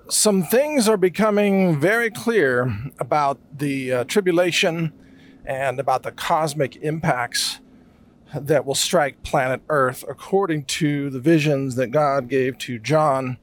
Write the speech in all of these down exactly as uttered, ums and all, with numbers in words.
Some things are becoming very clear about the uh, tribulation and about the cosmic impacts that will strike planet Earth according to the visions that God gave to John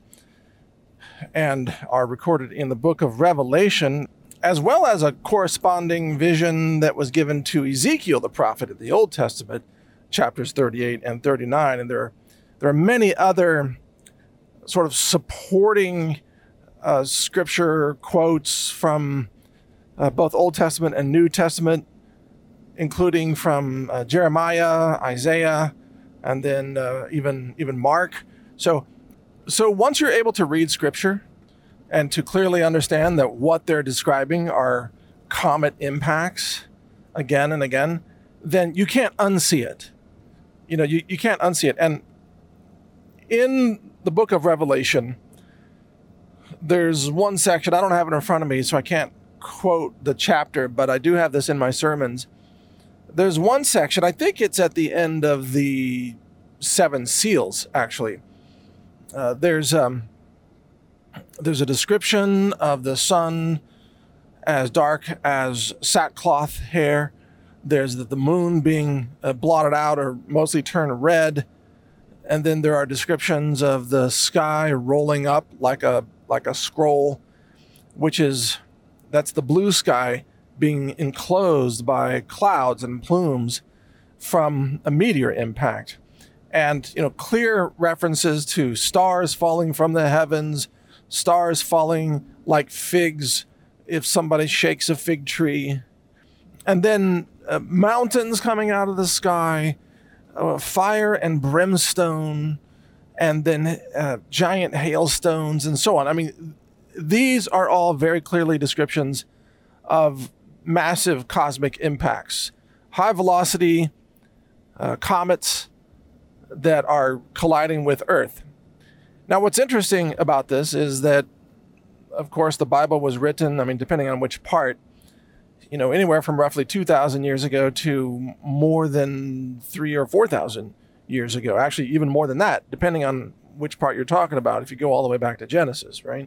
and are recorded in the book of Revelation, as well as a corresponding vision that was given to Ezekiel the prophet in the Old Testament, chapters thirty-eight and thirty-nine. And there, there are many other sort of supporting uh, scripture quotes from uh, both Old Testament and New Testament, including from uh, Jeremiah, Isaiah, and then uh, even even Mark. So, so once you're able to read scripture and to clearly understand that what they're describing are comet impacts again and again, then you can't unsee it. You know, you, you can't unsee it. And in the book of Revelation, there's one section, I don't have it in front of me, so I can't quote the chapter, but I do have this in my sermons. There's one section, I think it's at the end of the seven seals, actually. Uh, there's um, there's a description of the sun as dark as sackcloth hair. There's the, the moon being uh, blotted out or mostly turned red. And then there are descriptions of the sky rolling up like a like a scroll, which is, that's the blue sky being enclosed by clouds and plumes from a meteor impact. And, you know, clear references to stars falling from the heavens, stars falling like figs if somebody shakes a fig tree, and then uh, mountains coming out of the sky, uh, fire and brimstone, and then uh, giant hailstones and so on. I mean, these are all very clearly descriptions of massive cosmic impacts, high velocity uh, comets that are colliding with Earth. Now, what's interesting about this is that, of course, the Bible was written, I mean, depending on which part, you know, anywhere from roughly two thousand years ago to more than three or four thousand years ago. Actually, even more than that, depending on which part you're talking about, if you go all the way back to Genesis, right?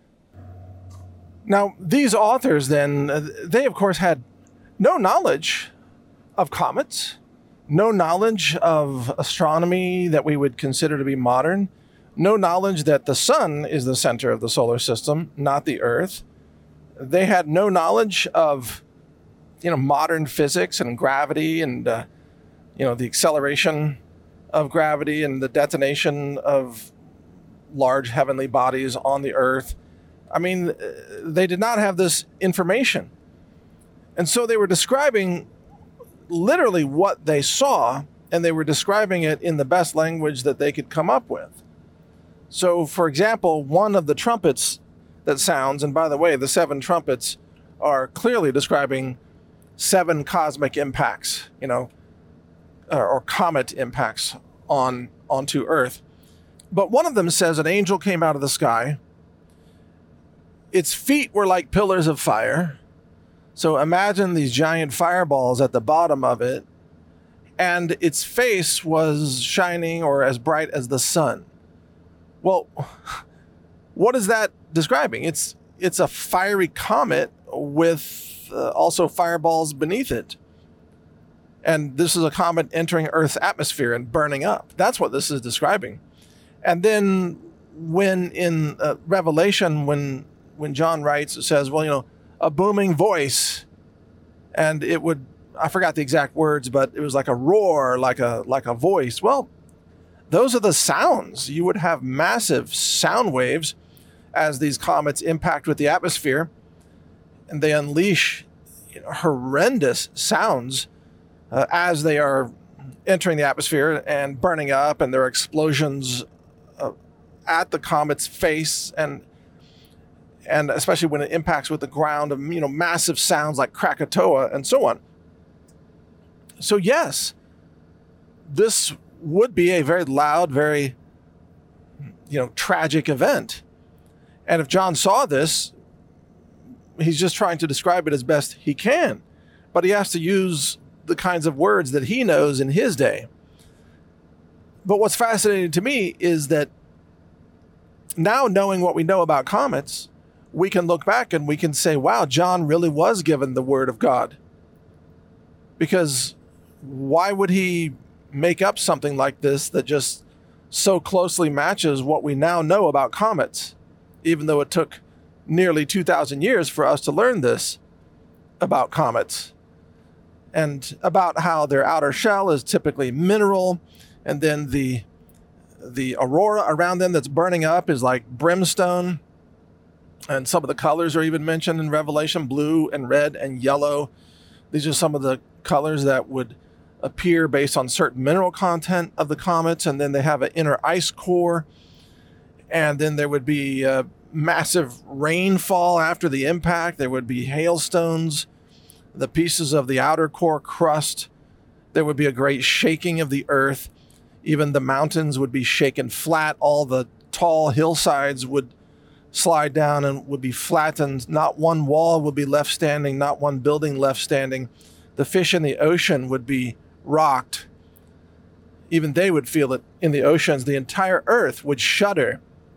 Now, these authors then, they of course had no knowledge of comets, no knowledge of astronomy that we would consider to be modern, no knowledge that the sun is the center of the solar system, not the Earth. They had no knowledge of, you know, modern physics and gravity and, uh, you know, the acceleration of gravity and the detonation of large heavenly bodies on the Earth. I mean, they did not have this information. And so they were describing literally what they saw, and they were describing it in the best language that they could come up with. So, for example, one of the trumpets that sounds, and by the way, the seven trumpets are clearly describing seven cosmic impacts, you know, or, or comet impacts on onto Earth. But one of them says an angel came out of the sky. Its feet were like pillars of fire. So imagine these giant fireballs at the bottom of it. And its face was shining or as bright as the sun. Well, what is that describing? It's it's a fiery comet with uh, also fireballs beneath it. And this is a comet entering Earth's atmosphere and burning up. That's what this is describing. And then when in uh, Revelation, when when John writes, it says, well, you know, a booming voice, and it would, I forgot the exact words, but it was like a roar, like a like a voice. Well, those are the sounds. You would have massive sound waves as these comets impact with the atmosphere, and they unleash, you know, horrendous sounds uh, as they are entering the atmosphere and burning up, and there are explosions uh, at the comet's face, and and especially when it impacts with the ground, of, you know, massive sounds like Krakatoa and so on. So yes, this would be a very loud, very, you know, tragic event. And if John saw this, he's just trying to describe it as best he can. But he has to use the kinds of words that he knows in his day. But what's fascinating to me is that Now, knowing what we know about comets, we can look back and we can say, wow, John really was given the word of God. Because why would he make up something like this that just so closely matches what we now know about comets, even though it took nearly two thousand years for us to learn this about comets, and about how their outer shell is typically mineral, and then the the aurora around them that's burning up is like brimstone, and some of the colors are even mentioned in Revelation: blue and red and yellow. These are some of the colors that would appear based on certain mineral content of the comets, and then they have an inner ice core, and then there would be uh, massive rainfall after the impact. There would be hailstones, the pieces of the outer core crust. There would be a great shaking of the earth. Even the mountains would be shaken flat. All the tall hillsides would slide down and would be flattened. Not one wall would be left standing, not one building left standing. The fish in the ocean would be rocked. Even they would feel it in the oceans. The entire earth would shudder,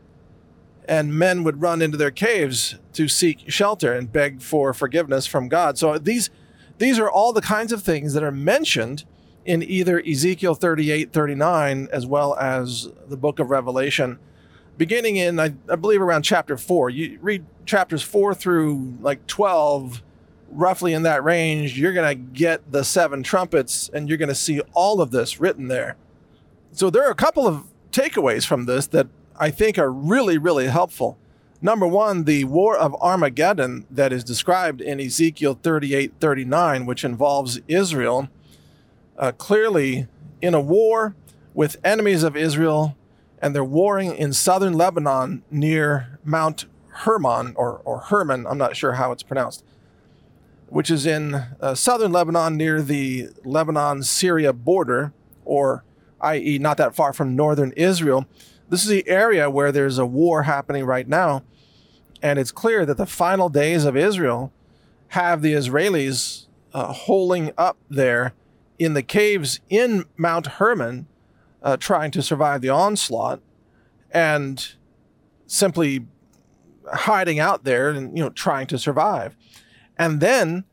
and men would run into their caves to seek shelter and beg for forgiveness from God. So these these are all the kinds of things that are mentioned in either Ezekiel thirty-eight, thirty-nine, as well as the book of Revelation, beginning in, I, I believe, around chapter four. You read chapters four through like twelve, roughly in that range, you're going to get the seven trumpets, and you're going to see all of this written there. So there are a couple of takeaways from this that I think are really, really helpful. Number one, the war of Armageddon that is described in Ezekiel thirty-eight, thirty-nine, which involves Israel, uh, clearly in a war with enemies of Israel, and they're warring in southern Lebanon near Mount Hermon, or, or Hermon, I'm not sure how it's pronounced, which is in uh, southern Lebanon near the Lebanon-Syria border, or that is not that far from northern Israel. This is the area where there's a war happening right now, and it's clear that the final days of Israel have the Israelis uh, holding up there in the caves in Mount Hermon, uh, trying to survive the onslaught, and simply hiding out there and, you know, trying to survive. And then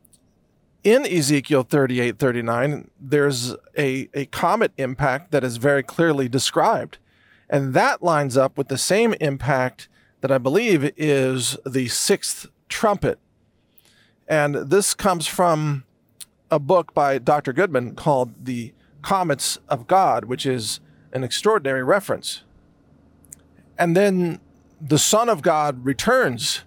in Ezekiel thirty-eight, thirty-nine, there's a, a comet impact that is very clearly described. And that lines up with the same impact that I believe is the sixth trumpet. And this comes from a book by Doctor Goodman called The Comets of God, which is an extraordinary reference. And then the Son of God returns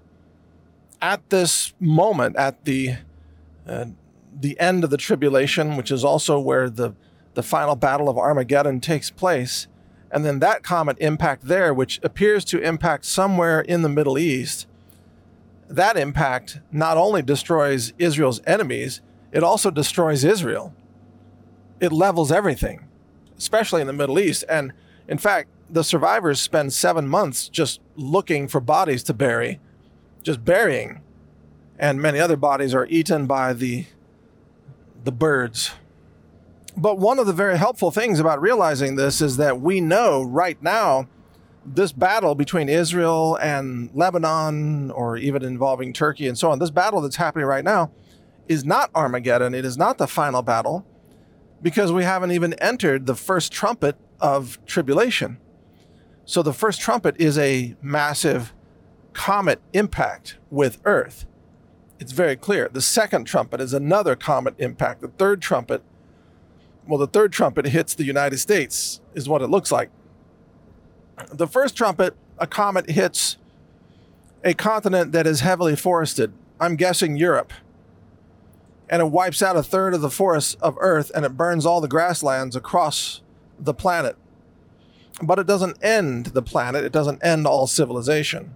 at this moment, at the uh, the end of the tribulation, which is also where the, the final battle of Armageddon takes place. And then that comet impact there, which appears to impact somewhere in the Middle East, that impact not only destroys Israel's enemies, it also destroys Israel. It levels everything, especially in the Middle East. And in fact, the survivors spend seven months just looking for bodies to bury, just burying. And many other bodies are eaten by the, the birds. But one of the very helpful things about realizing this is that we know right now this battle between Israel and Lebanon, or even involving Turkey and so on, this battle that's happening right now is not Armageddon. It is not the final battle, because we haven't even entered the first trumpet of tribulation. So the first trumpet is a massive comet impact with Earth. It's very clear. The second trumpet is another comet impact. The third trumpet, well, the third trumpet hits the United States, is what it looks like. The first trumpet, a comet hits a continent that is heavily forested. I'm guessing Europe. And it wipes out a third of the forests of Earth, and it burns all the grasslands across the planet. But it doesn't end the planet. It doesn't end all civilization.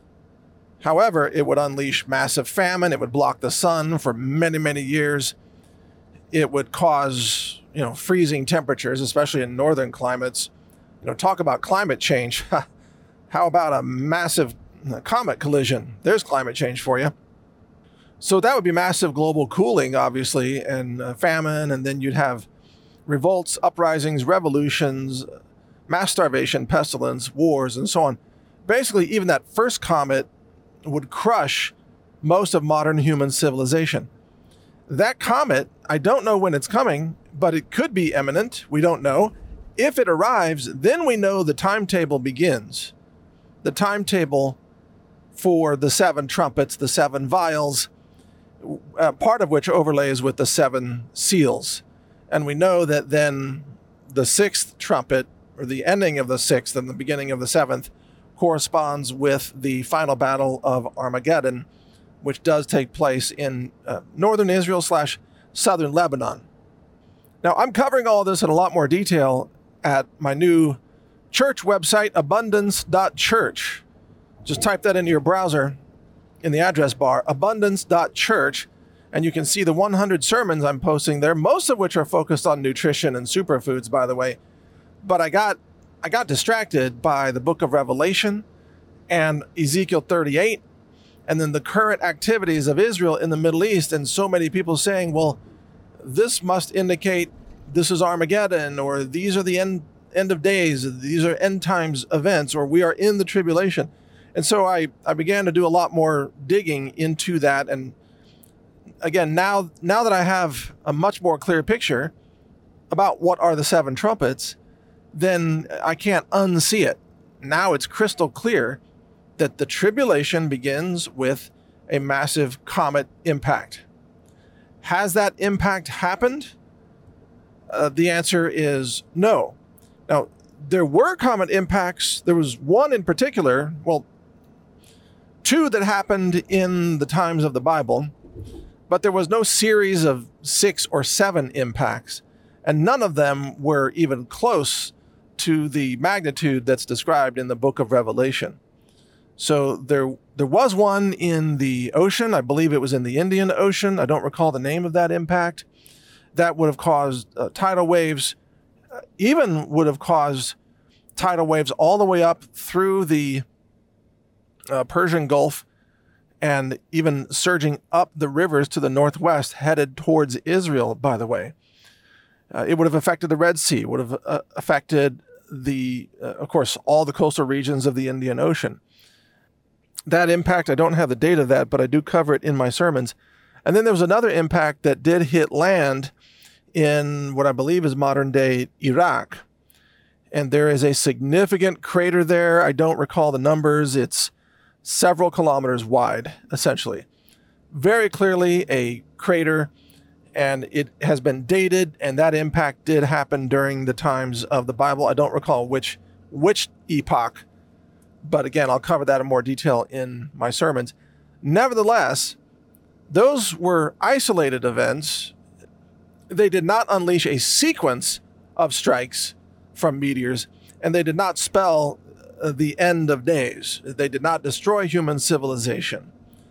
However, it would unleash massive famine. It would block the sun for many, many years. It would cause, you know, freezing temperatures, especially in northern climates. You know, talk about climate change. How about a massive comet collision? There's climate change for you. So that would be massive global cooling, obviously, and uh, famine, and then you'd have revolts, uprisings, revolutions, mass starvation, pestilence, wars, and so on. basically, even that first comet would crush most of modern human civilization. That comet, I don't know when it's coming, but it could be imminent. We don't know. If it arrives, then we know the timetable begins. The timetable for the seven trumpets, the seven vials, uh, part of which overlays with the seven seals. And we know that then the sixth trumpet, or the ending of the sixth and the beginning of the seventh, corresponds with the final battle of Armageddon, which does take place in uh, northern Israel slash southern Lebanon. Now, I'm covering all this in a lot more detail at my new church website, abundance dot church. Just type that into your browser in the address bar, abundance dot church, and you can see the one hundred sermons I'm posting there, most of which are focused on nutrition and superfoods, by the way. But I got I got distracted by the book of Revelation and Ezekiel thirty-eight, and then the current activities of Israel in the Middle East, and so many people saying, well, this must indicate this is Armageddon, or these are the end, end of days, these are end times events, or we are in the tribulation. And so I, I began to do a lot more digging into that. And again, now, now that I have a much more clear picture about what are the seven trumpets, then I can't unsee it. Now it's crystal clear that the tribulation begins with a massive comet impact. Has that impact happened? Uh, the answer is no. Now, there were comet impacts. There was one in particular, well, two that happened in the times of the Bible, but there was no series of six or seven impacts, and none of them were even close to the magnitude that's described in the book of Revelation. So there there was one in the ocean. I believe it was in the Indian Ocean. I don't recall the name of that impact. That would have caused uh, tidal waves, uh, even would have caused tidal waves all the way up through the uh, Persian Gulf, and even surging up the rivers to the northwest, headed towards Israel, by the way. Uh, it would have affected the Red Sea, would have uh, affected the, uh, of course, all the coastal regions of the Indian Ocean. That impact, I don't have the date of that, but I do cover it in my sermons. And then there was another impact that did hit land in what I believe is modern-day Iraq. And there is a significant crater there. I don't recall the numbers. It's several kilometers wide, essentially. Very clearly a crater, and it has been dated, and that impact did happen during the times of the Bible. I don't recall which which epoch, but again, I'll cover that in more detail in my sermons. Nevertheless, those were isolated events. They did not unleash a sequence of strikes from meteors, and they did not spell uh, the end of days. They did not destroy human civilization.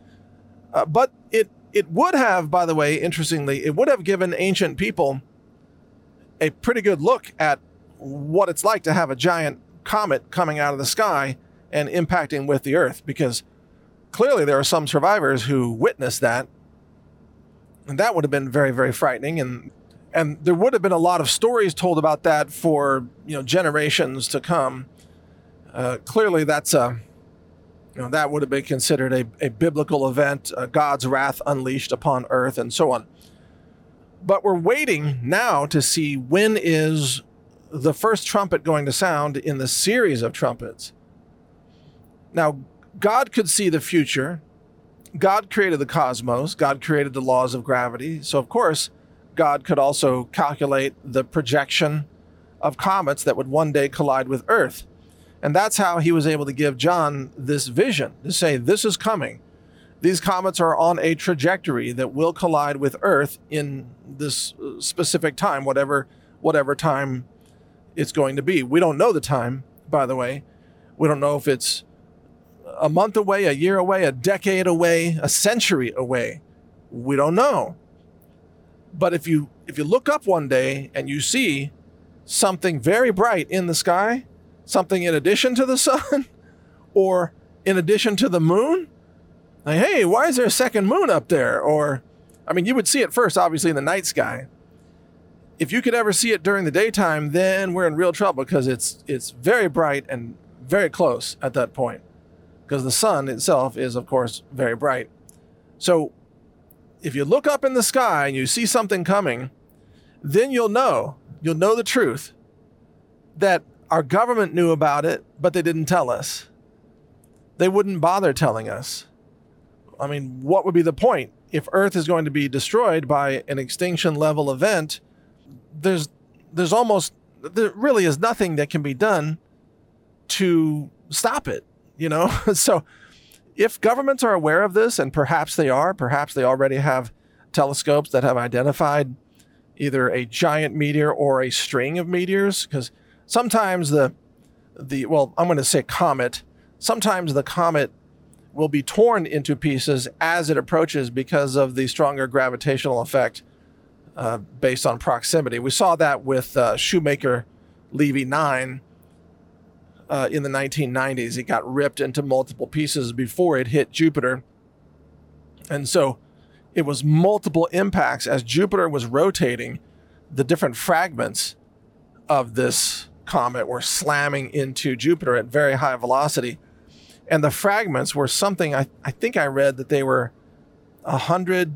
Uh, but it it would have, by the way, interestingly, it would have given ancient people a pretty good look at what it's like to have a giant comet coming out of the sky and impacting with the Earth, because clearly there are some survivors who witnessed that, and that would have been very, very frightening. And and there would have been a lot of stories told about that for, you know, generations to come. Uh, clearly, that's a, you know, that would have been considered a, a biblical event, uh, God's wrath unleashed upon Earth, and so on. But we're waiting now to see when is the first trumpet going to sound in the series of trumpets. Now, God could see the future. God created the cosmos. God created the laws of gravity. So, of course, God could also calculate the projection of comets that would one day collide with Earth. And that's how he was able to give John this vision, to say, this is coming. These comets are on a trajectory that will collide with Earth in this specific time, whatever, whatever time it's going to be. We don't know the time, by the way. We don't know if it's a month away, a year away, a decade away, a century away. We don't know. But if you if you look up one day and you see something very bright in the sky, something in addition to the sun, or in addition to the moon, like, hey, why is there a second moon up there? Or, I mean, you would see it first, obviously, in the night sky. If you could ever see it during the daytime, then we're in real trouble, because it's it's very bright and very close at that point, because the sun itself is, of course, very bright. So if you look up in the sky and you see something coming, then you'll know, you'll know the truth that our government knew about it, but they didn't tell us. They wouldn't bother telling us. I mean, what would be the point? If Earth is going to be destroyed by an extinction level event, there's there's almost, there really is nothing that can be done to stop it, you know? So if governments are aware of this, and perhaps they are, perhaps they already have telescopes that have identified either a giant meteor or a string of meteors, because sometimes the, the well, I'm going to say comet, sometimes the comet will be torn into pieces as it approaches because of the stronger gravitational effect uh, based on proximity. We saw that with uh, Shoemaker-Levy nine uh, in the nineteen nineties. It got ripped into multiple pieces before it hit Jupiter. And so it was multiple impacts as Jupiter was rotating. The different fragments of this comet were slamming into Jupiter at very high velocity. And the fragments were something, I, I think I read that they were one hundred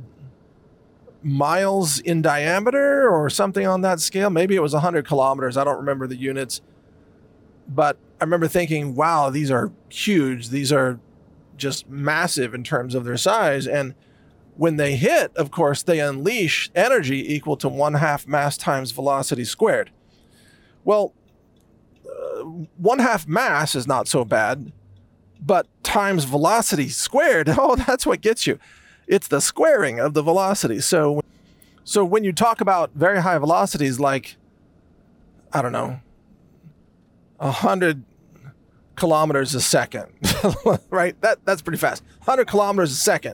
miles in diameter or something on that scale. Maybe it was one hundred kilometers. I don't remember the units. But I remember thinking, wow, these are huge. These are just massive in terms of their size. And when they hit, of course, they unleash energy equal to one half mass times velocity squared. Well, uh, one half mass is not so bad. But times velocity squared, oh, that's what gets you. It's the squaring of the velocity. So, so when you talk about very high velocities, like, I don't know, one hundred kilometers a second, right? That That's pretty fast. one hundred kilometers a second.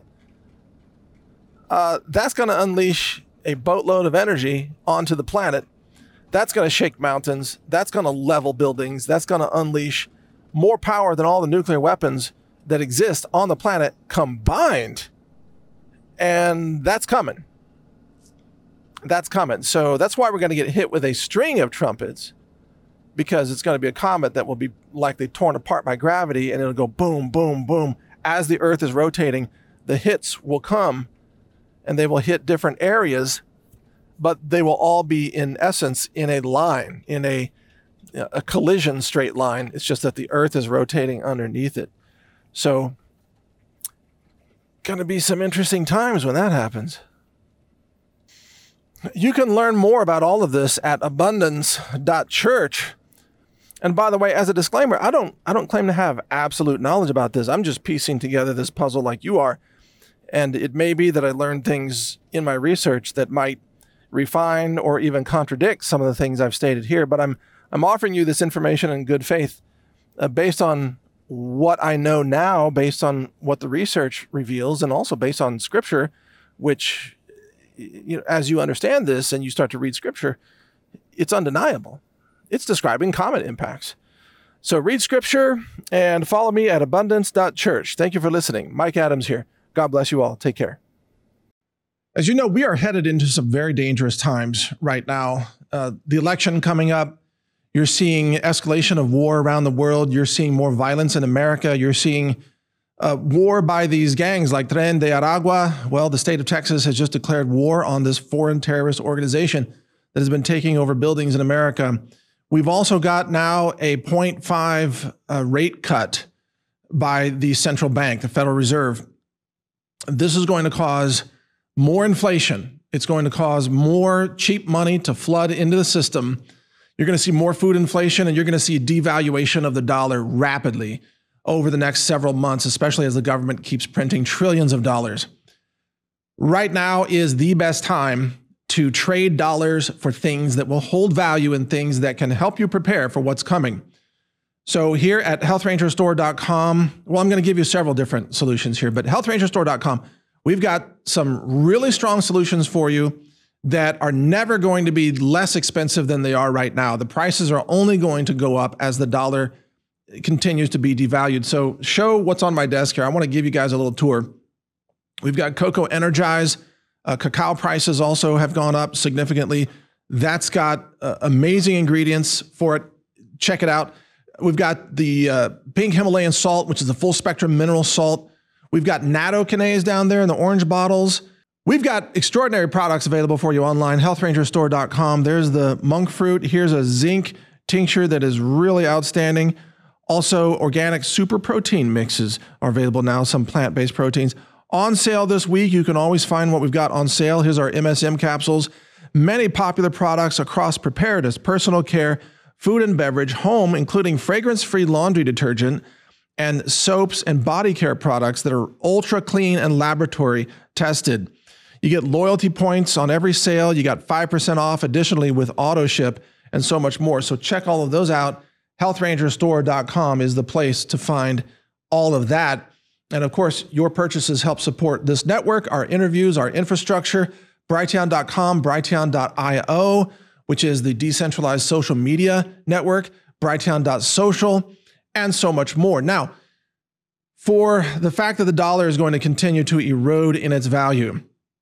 Uh, that's going to unleash a boatload of energy onto the planet. That's going to shake mountains. That's going to level buildings. That's going to unleash more power than all the nuclear weapons that exist on the planet combined. And that's coming. That's coming. So that's why we're going to get hit with a string of trumpets, because it's going to be a comet that will be likely torn apart by gravity, and it'll go boom, boom, boom. As the Earth is rotating, the hits will come, and they will hit different areas, but they will all be, in essence, in a line, in a a collision straight line. It's just that the Earth is rotating underneath it. So, going to be some interesting times when that happens. You can learn more about all of this at abundance dot church. And by the way, as a disclaimer, I don't I don't claim to have absolute knowledge about this. I'm just piecing together this puzzle like you are. And it may be that I learned things in my research that might refine or even contradict some of the things I've stated here, but I'm I'm offering you this information in good faith uh, based on what I know now, based on what the research reveals, and also based on Scripture, which, you know, as you understand this and you start to read Scripture, it's undeniable. It's describing comet impacts. So read Scripture and follow me at abundance dot church. Thank you for listening. Mike Adams here. God bless you all. Take care. As you know, we are headed into some very dangerous times right now. Uh, the election coming up. You're seeing escalation of war around the world. You're seeing more violence in America. You're seeing uh, war by these gangs like Tren de Aragua. Well, the state of Texas has just declared war on this foreign terrorist organization that has been taking over buildings in America. We've also got now a zero point five uh, rate cut by the central bank, the Federal Reserve. This is going to cause more inflation. It's going to cause more cheap money to flood into the system. You're going to see more food inflation, and you're going to see devaluation of the dollar rapidly over the next several months, especially as the government keeps printing trillions of dollars. Right now is the best time to trade dollars for things that will hold value and things that can help you prepare for what's coming. So here at health ranger store dot com, well, I'm going to give you several different solutions here, but health ranger store dot com, we've got some really strong solutions for you that are never going to be less expensive than they are right now. The prices are only going to go up as the dollar continues to be devalued. So show what's on my desk here. I want to give you guys a little tour. We've got Cocoa Energize. Uh, cacao prices also have gone up significantly. That's got uh, amazing ingredients for it. Check it out. We've got the uh, pink Himalayan salt, which is a full spectrum mineral salt. We've got nattokinase down there in the orange bottles. We've got extraordinary products available for you online, health ranger store dot com. There's the monk fruit. Here's a zinc tincture that is really outstanding. Also, organic super protein mixes are available now, some plant-based proteins. On sale this week, you can always find what we've got on sale. Here's our M S M capsules. Many popular products across preparedness, personal care, food and beverage, home, including fragrance-free laundry detergent, and soaps and body care products that are ultra clean and laboratory tested. You get loyalty points on every sale. You got five percent off additionally with auto ship and so much more. So check all of those out. health ranger store dot com is the place to find all of that. And of course, your purchases help support this network, our interviews, our infrastructure. Brighteon dot com, Brighteon dot io, which is the decentralized social media network, Brighteon dot social, and so much more. Now, for the fact that the dollar is going to continue to erode in its value,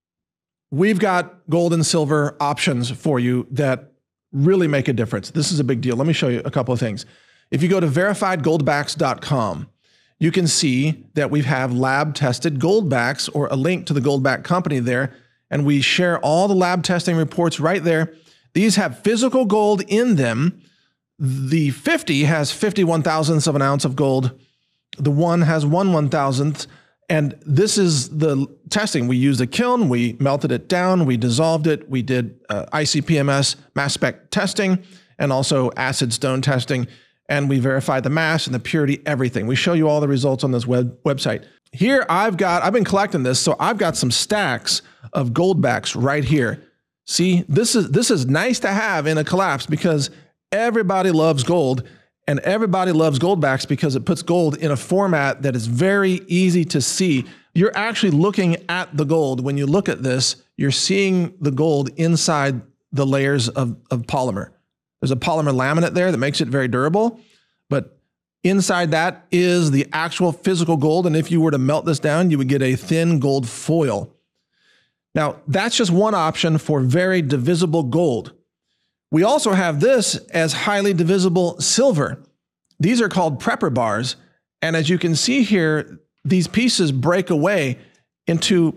we've got gold and silver options for you that really make a difference. This is a big deal. Let me show you a couple of things. If you go to verified goldbacks dot com, you can see that we have lab-tested Goldbacks, or a link to the Goldback company there, and we share all the lab testing reports right there. These have physical gold in them. The fifty has fifty-one thousandths of an ounce of gold. The one has one one thousandth. And this is the testing. We used a kiln, we melted it down, we dissolved it, we did uh, I C P M S mass spec testing, and also acid stone testing, and we verified the mass and the purity, everything. We show you all the results on this web website. Here I've got, I've been collecting this, so I've got some stacks of Goldbacks right here. See, this is this is nice to have in a collapse because everybody loves gold, and everybody loves Goldbacks because it puts gold in a format that is very easy to see. You're actually looking at the gold. When you look at this, you're seeing the gold inside the layers of, of polymer. There's a polymer laminate there that makes it very durable, but inside that is the actual physical gold. And if you were to melt this down, you would get a thin gold foil. Now, that's just one option for very divisible gold. We also have this as highly divisible silver. These are called prepper bars. And as you can see here, these pieces break away into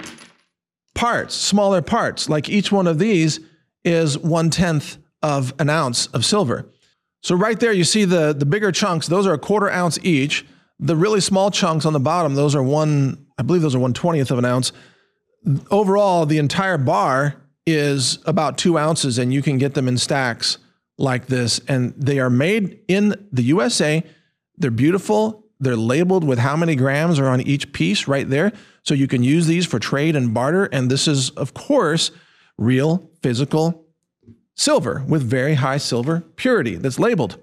parts, smaller parts. Like each one of these is one-tenth of an ounce of silver. So right there, you see the, the bigger chunks. Those are a quarter ounce each. The really small chunks on the bottom, those are one, I believe those are one twentieth of an ounce. Overall, the entire bar is about two ounces, and you can get them in stacks like this. And they are made in the U S A. They're beautiful. They're labeled with how many grams are on each piece right there. So you can use these for trade and barter. And this is, of course, real physical silver with very high silver purity that's labeled.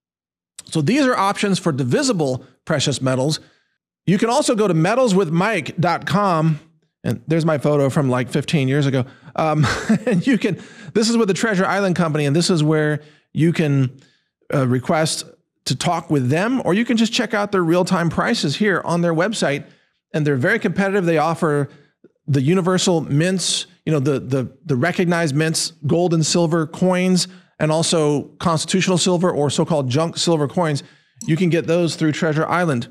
So these are options for divisible precious metals. You can also go to metals with mike dot com. And there's my photo from like fifteen years ago. Um, and you can, this is with the Treasure Island Company, and this is where you can uh, request to talk with them, or you can just check out their real-time prices here on their website. And they're very competitive. They offer the universal mints, you know, the, the, the recognized mints, gold and silver coins, and also constitutional silver or so-called junk silver coins. You can get those through Treasure Island.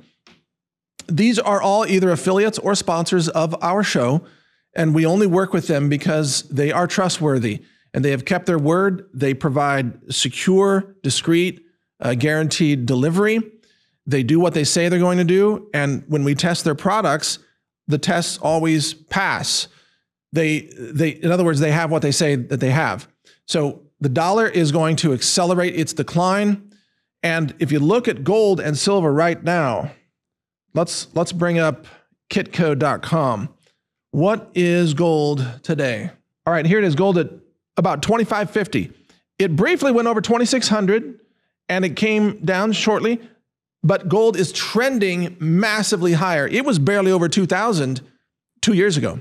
These are all either affiliates or sponsors of our show, and we only work with them because they are trustworthy and they have kept their word. They provide secure, discreet, uh, guaranteed delivery. They do what they say they're going to do, and when we test their products, the tests always pass. They, they, in other words, they have what they say that they have. So the dollar is going to accelerate its decline, and if you look at gold and silver right now, Let's let's bring up kitco dot com. What is gold today? All right, here it is, gold at about twenty-five fifty. It briefly went over twenty-six hundred and it came down shortly, but gold is trending massively higher. It was barely over two thousand two years ago,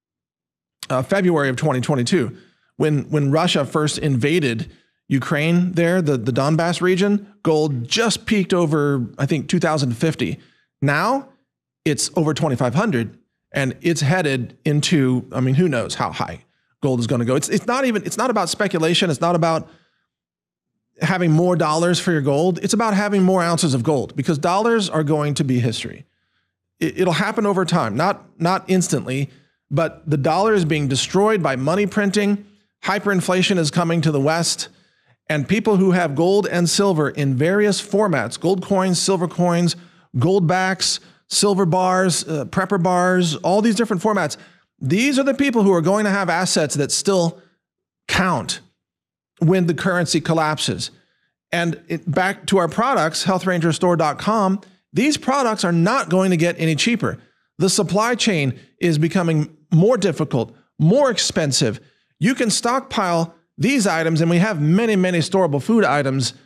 uh, February of twenty twenty-two, when, when Russia first invaded Ukraine there, the, the Donbass region. Gold just peaked over, I think, two thousand fifty. Now it's over twenty-five hundred, and it's headed into, I mean, who knows how high gold is going to go. It's, it's not even, it's not about speculation. It's not about having more dollars for your gold. It's about having more ounces of gold, because dollars are going to be history. It, it'll happen over time, not, not instantly, but the dollar is being destroyed by money printing. Hyperinflation is coming to the West, and people who have gold and silver in various formats, gold coins, silver coins, gold backs, silver bars, uh, prepper bars, all these different formats, these are the people who are going to have assets that still count when the currency collapses. And it, back to our products, health ranger store dot com, these products are not going to get any cheaper. The supply chain is becoming more difficult, more expensive. You can stockpile these items, and we have many, many storable food items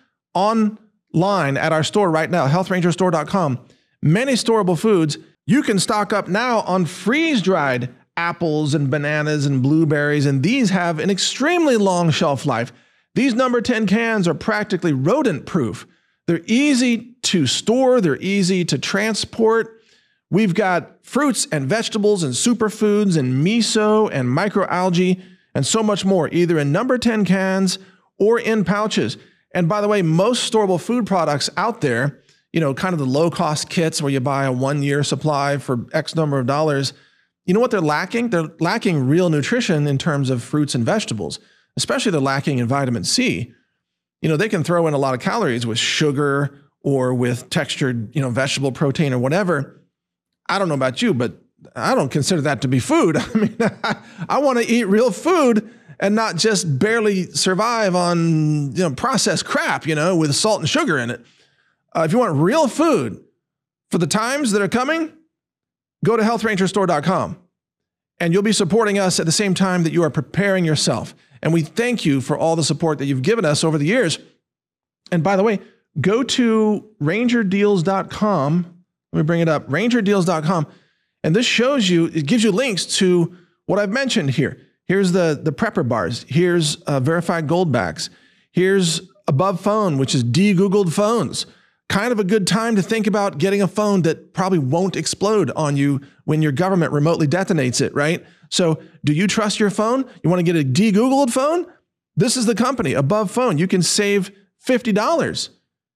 online at our store right now, health ranger store dot com. Many storable foods. You can stock up now on freeze-dried apples and bananas and blueberries, and these have an extremely long shelf life. These number ten cans are practically rodent-proof. They're easy to store, they're easy to transport. We've got fruits and vegetables and superfoods and miso and microalgae and so much more, either in number ten cans or in pouches. And by the way, most storable food products out there, you know, kind of the low-cost kits where you buy a one-year supply for X number of dollars, you know what they're lacking? They're lacking real nutrition in terms of fruits and vegetables, especially they're lacking in vitamin C. You know, they can throw in a lot of calories with sugar or with textured, you know, vegetable protein or whatever. I don't know about you, but I don't consider that to be food. I mean, I, I want to eat real food and not just barely survive on, you know, processed crap, you know, with salt and sugar in it. Uh, if you want real food for the times that are coming, go to health ranger store dot com, and you'll be supporting us at the same time that you are preparing yourself. And we thank you for all the support that you've given us over the years. And by the way, go to ranger deals dot com. Let me bring it up, ranger deals dot com. And this shows you, it gives you links to what I've mentioned here. Here's the, the prepper bars. Here's uh, verified gold backs. Here's Above Phone, which is de-Googled phones. Kind of a good time to think about getting a phone that probably won't explode on you when your government remotely detonates it, right? So do you trust your phone? You want to get a de-Googled phone? This is the company, Above Phone. You can save fifty dollars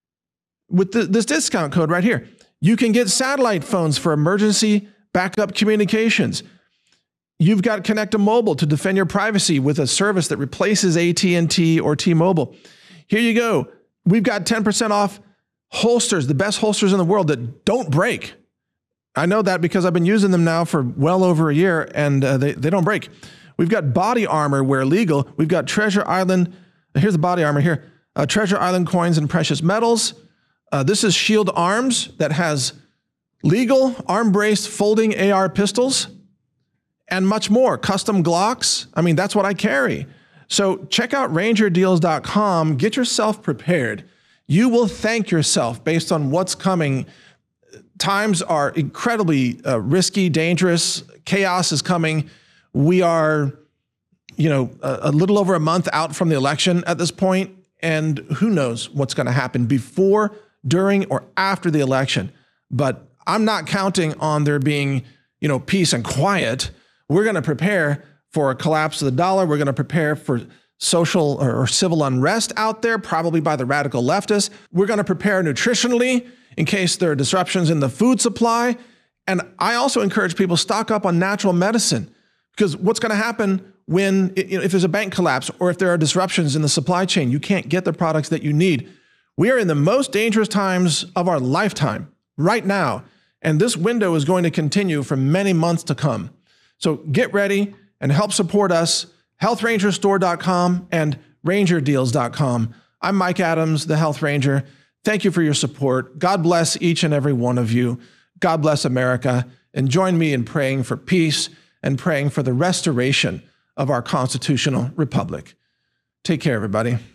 with the, this discount code right here. You can get satellite phones for emergency backup communications. You've got Connecta Mobile to defend your privacy with a service that replaces A T and T or T-Mobile. Here you go. We've got ten percent off holsters, the best holsters in the world that don't break. I know that because I've been using them now for well over a year, and uh, they, they don't break. We've got body armor where legal. We've got Treasure Island. Here's the body armor here. Uh, Treasure Island coins and precious metals. Uh, this is Shield Arms that has legal arm-braced folding A R pistols and much more. Custom Glocks. I mean, that's what I carry. So check out ranger deals dot com. Get yourself prepared. You will thank yourself based on what's coming. Times are incredibly uh, risky, dangerous. Chaos is coming. We are, you know, a, a little over a month out from the election at this point, and who knows what's going to happen before, during, or after the election. But I'm not counting on there being, you know, peace and quiet. We're going to prepare for a collapse of the dollar. We're going to prepare for social or civil unrest out there, probably by the radical leftists. We're going to prepare nutritionally in case there are disruptions in the food supply. And I also encourage people stock up on natural medicine, because what's going to happen when, you know, if there's a bank collapse or if there are disruptions in the supply chain, you can't get the products that you need. We are in the most dangerous times of our lifetime right now. And this window is going to continue for many months to come. So get ready and help support us. health ranger store dot com and ranger deals dot com. I'm Mike Adams, the Health Ranger. Thank you for your support. God bless each and every one of you. God bless America. And join me in praying for peace and praying for the restoration of our constitutional republic. Take care, everybody.